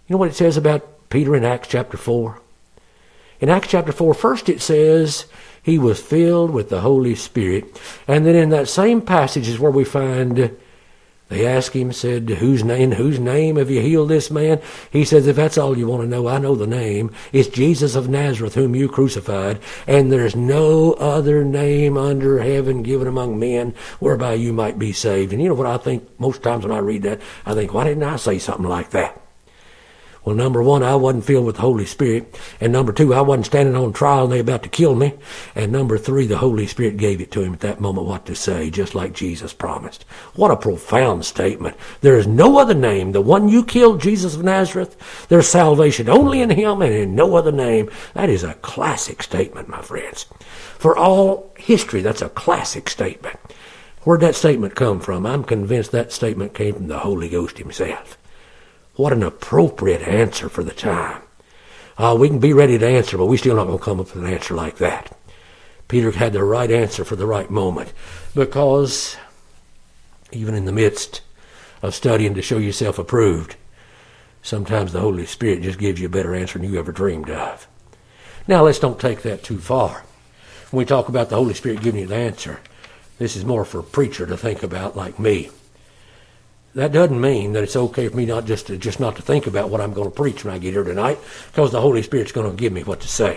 You know what it says about Peter in Acts chapter 4? In Acts chapter 4, first it says he was filled with the Holy Spirit. And then in that same passage is where we find, they asked him, said, whose name have you healed this man? He says, if that's all you want to know, I know the name. It's Jesus of Nazareth, whom you crucified. And there's no other name under heaven given among men whereby you might be saved. And you know what I think most times when I read that? I think, why didn't I say something like that? Well, number one, I wasn't filled with the Holy Spirit. And number two, I wasn't standing on trial and they about to kill me. And number three, the Holy Spirit gave it to him at that moment what to say, just like Jesus promised. What a profound statement. There is no other name. The one you killed, Jesus of Nazareth, there's salvation only in him and in no other name. That is a classic statement, my friends. For all history, that's a classic statement. Where'd that statement come from? I'm convinced that statement came from the Holy Ghost himself. What an appropriate answer for the time. We can be ready to answer, but we still not going to come up with an answer like that. Peter had the right answer for the right moment, because even in the midst of studying to show yourself approved, sometimes the Holy Spirit just gives you a better answer than you ever dreamed of. Now, let's don't take that too far. When we talk about the Holy Spirit giving you the answer, this is more for a preacher to think about like me. That doesn't mean that it's okay for me not to think about what I'm going to preach when I get here tonight, because the Holy Spirit's going to give me what to say.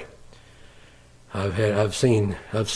I've seen,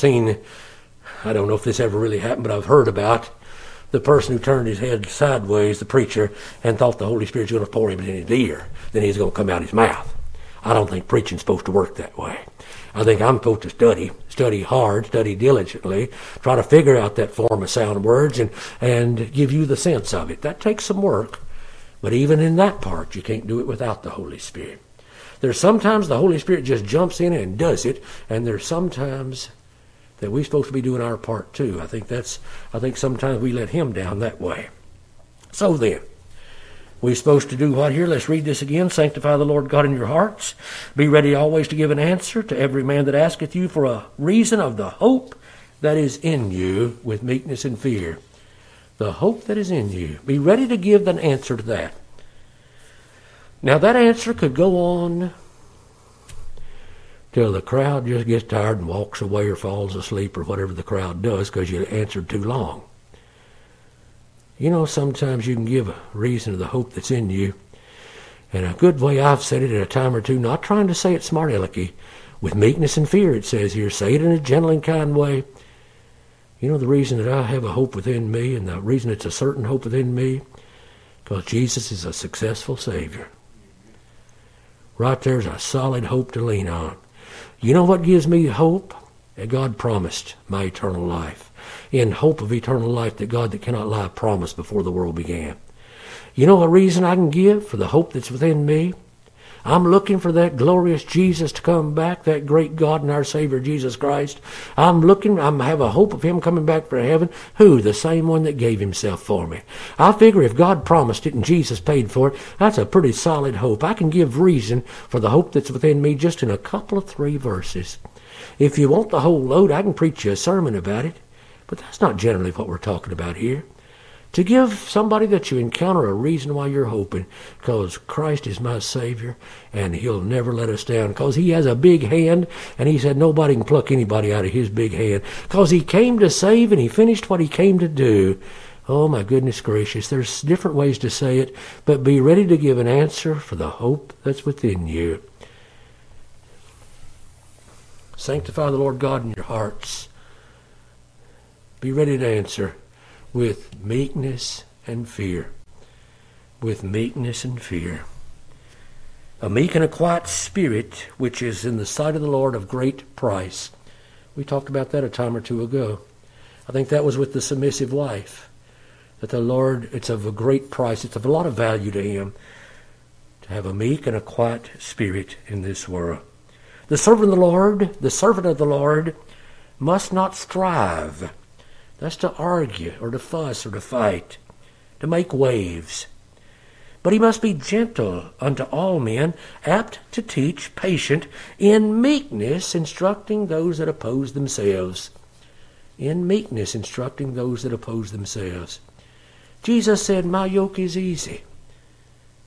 I don't know if this ever really happened, but I've heard about the person who turned his head sideways, the preacher, and thought the Holy Spirit's going to pour him in his ear. Then he's going to come out his mouth. I don't think preaching's supposed to work that way. I think I'm supposed to study hard, study diligently, try to figure out that form of sound words and give you the sense of it. That takes some work, but even in that part, you can't do it without the Holy Spirit. There's sometimes the Holy Spirit just jumps in and does it, and there's sometimes that we're supposed to be doing our part too. I think sometimes we let him down that way. So then, we're supposed to do what here? Let's read this again. Sanctify the Lord God in your hearts. Be ready always to give an answer to every man that asketh you for a reason of the hope that is in you with meekness and fear. The hope that is in you. Be ready to give an answer to that. Now that answer could go on till the crowd just gets tired and walks away or falls asleep or whatever the crowd does because you answered too long. You know, sometimes you can give a reason of the hope that's in you. And a good way I've said it at a time or two, not trying to say it smart alecky, with meekness and fear, it says here. Say it in a gentle and kind way. You know the reason that I have a hope within me, and the reason it's a certain hope within me, because Jesus is a successful Savior. Right there's a solid hope to lean on. You know what gives me hope? That God promised my eternal life. In hope of eternal life that God that cannot lie promised before the world began. You know a reason I can give for the hope that's within me? I'm looking for that glorious Jesus to come back, that great God and our Savior Jesus Christ. I have a hope of him coming back for heaven. Who? The same one that gave himself for me. I figure if God promised it and Jesus paid for it, that's a pretty solid hope. I can give reason for the hope that's within me just in a couple of 3 verses. If you want the whole load, I can preach you a sermon about it. But that's not generally what we're talking about here. To give somebody that you encounter a reason why you're hoping, because Christ is my Savior, and he'll never let us down, because he has a big hand, and he said nobody can pluck anybody out of his big hand, because he came to save, and he finished what he came to do. Oh, my goodness gracious, there's different ways to say it, but be ready to give an answer for the hope that's within you. Sanctify the Lord God in your hearts. Be ready to answer with meekness and fear. With meekness and fear. A meek and a quiet spirit, which is in the sight of the Lord of great price. We talked about that a time or two ago. I think that was with the submissive wife. That the Lord, it's of a great price. It's of a lot of value to him to have a meek and a quiet spirit in this world. The servant of the Lord must not strive. That's to argue or to fuss or to fight, to make waves. But he must be gentle unto all men, apt to teach, patient, in meekness instructing those that oppose themselves. In meekness instructing those that oppose themselves. Jesus said, my yoke is easy.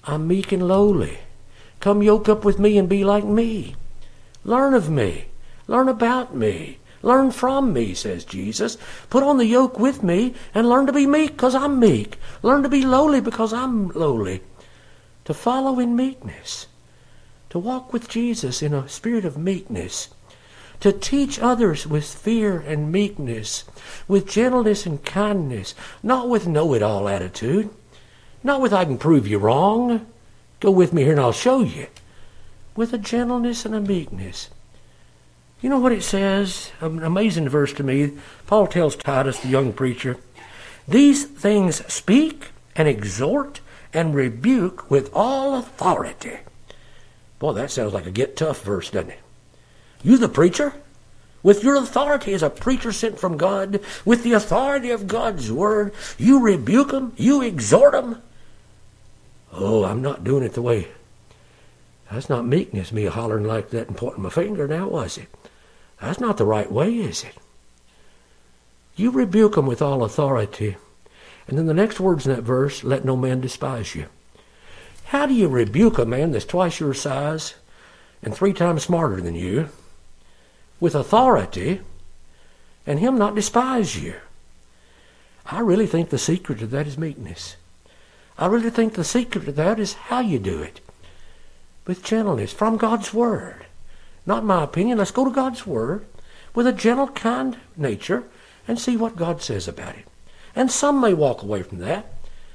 I'm meek and lowly. Come yoke up with me and be like me. Learn of me. Learn about me. Learn from me, says Jesus. Put on the yoke with me and learn to be meek because I'm meek. Learn to be lowly because I'm lowly. To follow in meekness. To walk with Jesus in a spirit of meekness. To teach others with fear and meekness. With gentleness and kindness. Not with know-it-all attitude. Not with I can prove you wrong. Go with me here and I'll show you. With a gentleness and a meekness. You know what it says? An amazing verse to me. Paul tells Titus, the young preacher, these things speak and exhort and rebuke with all authority. Boy, that sounds like a get tough verse, doesn't it? You the preacher? With your authority as a preacher sent from God, with the authority of God's word, you rebuke them, you exhort them. Oh, I'm not doing it the way. That's not meekness, me hollering like that and pointing my finger now, was it? That's not the right way, is it? You rebuke them with all authority. And then the next words in that verse, let no man despise you. How do you rebuke a man that's twice your size and 3 times smarter than you with authority and him not despise you? I really think the secret of that is meekness. I really think the secret of that is how you do it. With gentleness, from God's word. Not my opinion. Let's go to God's word with a gentle, kind nature and see what God says about it. And some may walk away from that.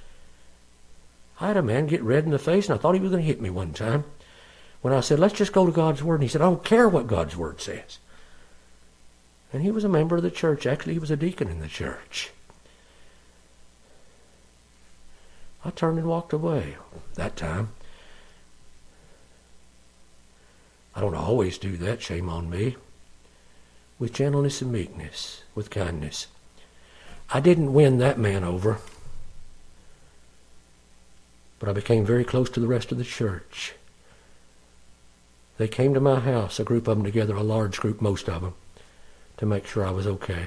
I had a man get red in the face and I thought he was going to hit me one time when I said, let's just go to God's word. And he said, I don't care what God's word says. And he was a member of the church. Actually, he was a deacon in the church. I turned and walked away that time. I don't always do that, shame on me. With gentleness and meekness, with kindness. I didn't win that man over, but I became very close to the rest of the church. They came to my house, a group of them together, a large group, most of them, to make sure I was okay.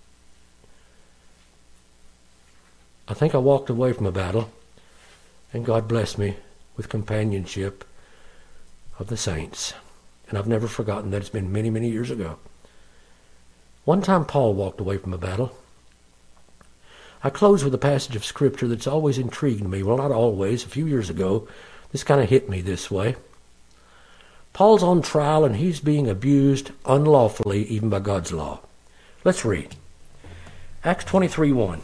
I think I walked away from a battle, and God blessed me with companionship of the saints. And I've never forgotten that. It's been many, many years ago. One time Paul walked away from a battle. I close with a passage of Scripture that's always intrigued me. Well, not always. A few years ago, this kind of hit me this way. Paul's on trial and he's being abused unlawfully, even by God's law. Let's read. Acts 23:1.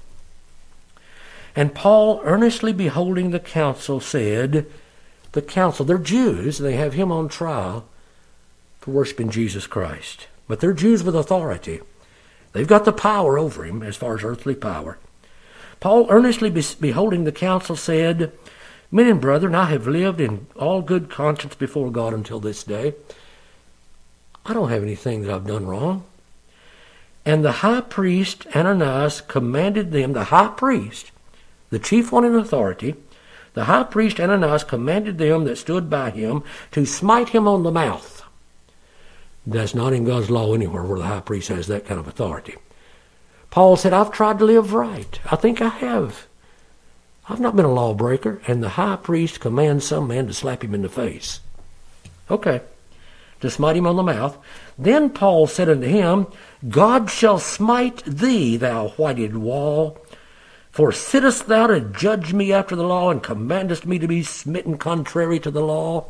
And Paul, earnestly beholding the council, said, the council, they're Jews, they have him on trial for worshiping Jesus Christ. But they're Jews with authority. They've got the power over him as far as earthly power. Paul, earnestly beholding the council, said, men and brethren, I have lived in all good conscience before God until this day. I don't have anything that I've done wrong. And the high priest Ananias commanded them, the high priest, the chief one in authority, the high priest Ananias commanded them that stood by him to smite him on the mouth. That's not in God's law anywhere where the high priest has that kind of authority. Paul said, I've tried to live right. I think I have. I've not been a lawbreaker. And the high priest commands some man to slap him in the face. Okay. To smite him on the mouth. Then Paul said unto him, God shall smite thee, thou whited wall. For sittest thou to judge me after the law, and commandest me to be smitten contrary to the law?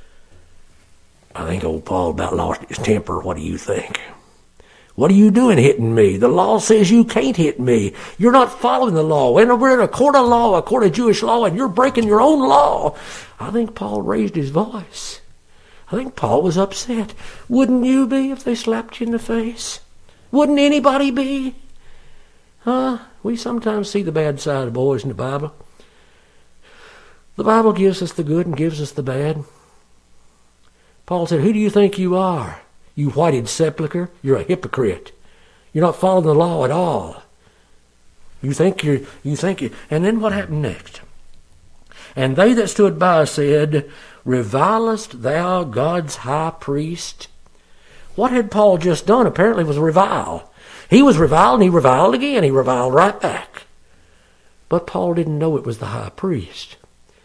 I think old Paul about lost his temper. What do you think? What are you doing hitting me? The law says you can't hit me. You're not following the law. And we're in a court of law, a court of Jewish law, and you're breaking your own law. I think Paul raised his voice. I think Paul was upset. Wouldn't you be if they slapped you in the face? Wouldn't anybody be? We sometimes see the bad side of boys in the Bible. The Bible gives us the good and gives us the bad. Paul said, who do you think you are? You whited sepulchre? You're a hypocrite. You're not following the law at all. You think you. And then what happened next? And they that stood by said, revilest thou God's high priest? What had Paul just done? Apparently was revile. He was reviled and he reviled again. He reviled right back. But Paul didn't know it was the high priest.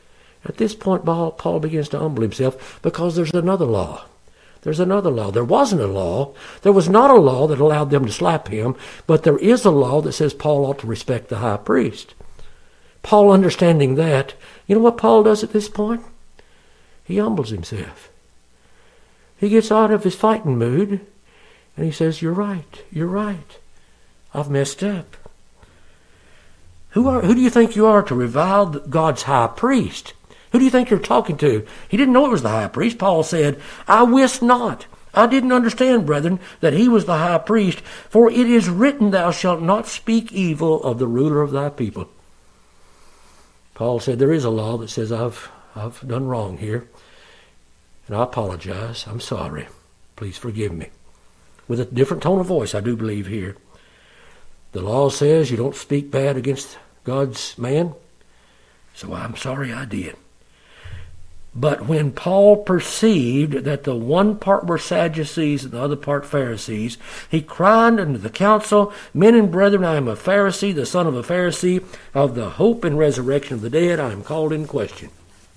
At this point, Paul begins to humble himself because there's another law. There's another law. There wasn't a law. There was not a law that allowed them to slap him, but there is a law that says Paul ought to respect the high priest. Paul, understanding that, you know what Paul does at this point? He humbles himself. He gets out of his fighting mood, and he says, you're right. I've messed up. Who do you think you are to revile God's high priest? Who do you think you're talking to? He didn't know it was the high priest. Paul said, I wist not. I didn't understand, brethren, that he was the high priest. For it is written, thou shalt not speak evil of the ruler of thy people. Paul said, there is a law that says I've done wrong here. And I apologize. I'm sorry. Please forgive me. With a different tone of voice, I do believe here. The law says you don't speak bad against God's man. So I'm sorry I did. But when Paul perceived that the one part were Sadducees and the other part Pharisees, he cried unto the council, Men and brethren, I am a Pharisee, the son of a Pharisee. Of the hope and resurrection of the dead, I am called in question.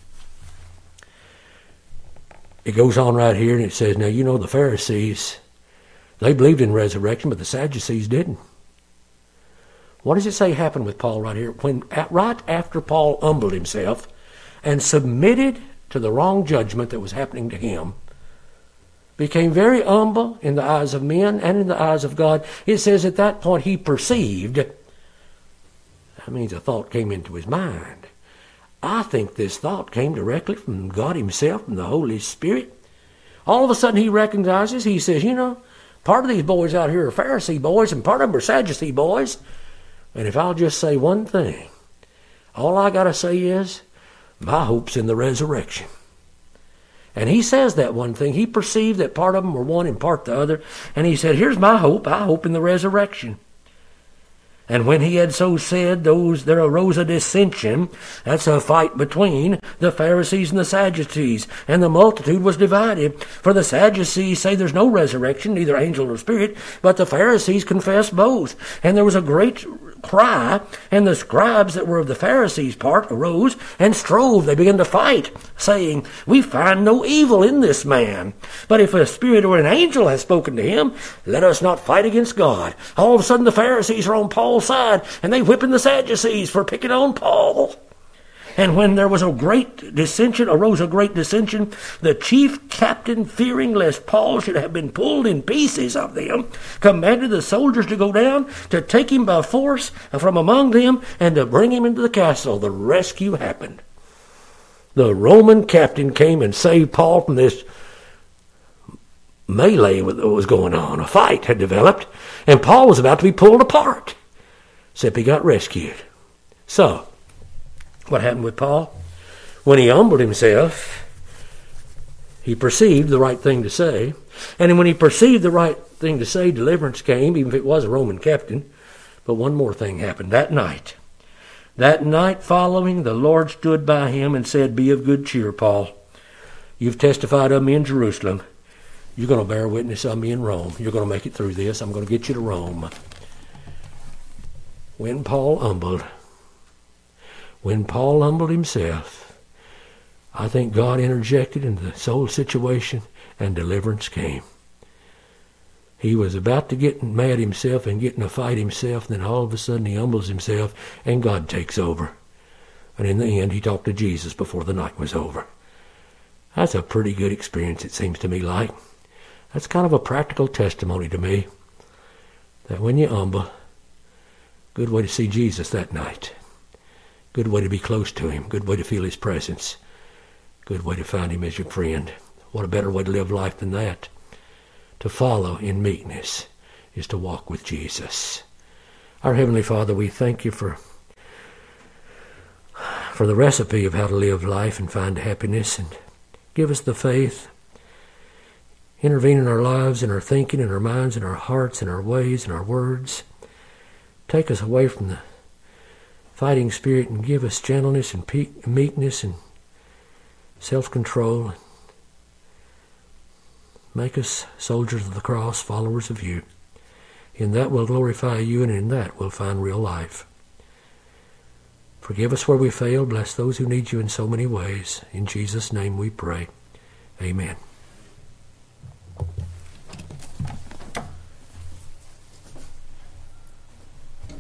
It goes on right here and it says, now you know the Pharisees, they believed in resurrection, but the Sadducees didn't. What does it say happened with Paul right here? Right after Paul humbled himself and submitted to the wrong judgment that was happening to him, became very humble in the eyes of men and in the eyes of God, it says at that point he perceived. That means a thought came into his mind. I think this thought came directly from God himself, from the Holy Spirit. All of a sudden he recognizes, he says, you know, part of these boys out here are Pharisee boys and part of them are Sadducee boys. And if I'll just say one thing, all I got to say is, my hope's in the resurrection. And he says that one thing. He perceived that part of them were one and part the other. And he said, here's my hope. I hope in the resurrection. And when he had so said, there arose a dissension. That's a fight between the Pharisees and the Sadducees. And the multitude was divided. For the Sadducees say there's no resurrection, neither angel nor spirit. But the Pharisees confess both. And there was a great cry, and the scribes that were of the Pharisees' part arose and strove. They began to fight, saying, we find no evil in this man. But if a spirit or an angel has spoken to him, let us not fight against God. All of a sudden the Pharisees are on Paul's side, and they whipping the Sadducees for picking on Paul. And when there was arose a great dissension, the chief captain, fearing lest Paul should have been pulled in pieces of them, commanded the soldiers to go down, to take him by force from among them, and to bring him into the castle. The rescue happened. The Roman captain came and saved Paul from this melee that was going on. A fight had developed, and Paul was about to be pulled apart, except he got rescued. So, what happened with Paul? When he humbled himself, he perceived the right thing to say. And when he perceived the right thing to say, deliverance came, even if it was a Roman captain. But one more thing happened that night. That night following, the Lord stood by him and said, be of good cheer, Paul. You've testified of me in Jerusalem. You're going to bear witness of me in Rome. You're going to make it through this. I'm going to get you to Rome. When Paul humbled himself, I think God interjected into the soul situation and deliverance came. He was about to get mad himself and get in a fight himself, and then all of a sudden he humbles himself and God takes over. And in the end he talked to Jesus before the night was over. That's a pretty good experience, it seems to me like. That's kind of a practical testimony to me, that when you humble, good way to see Jesus that night. Good way to be close to him. Good way to feel his presence. Good way to find him as your friend. What a better way to live life than that? To follow in meekness is to walk with Jesus. Our Heavenly Father, we thank you for the recipe of how to live life and find happiness, and give us the faith. Intervene in our lives, in our thinking, in our minds, in our hearts, in our ways, in our words. Take us away from the fighting spirit and give us gentleness and meekness and self-control. Make us soldiers of the cross, followers of you. In that we'll glorify you, and in that we'll find real life. Forgive us where we fail. Bless those who need you in so many ways. In Jesus' name we pray. Amen.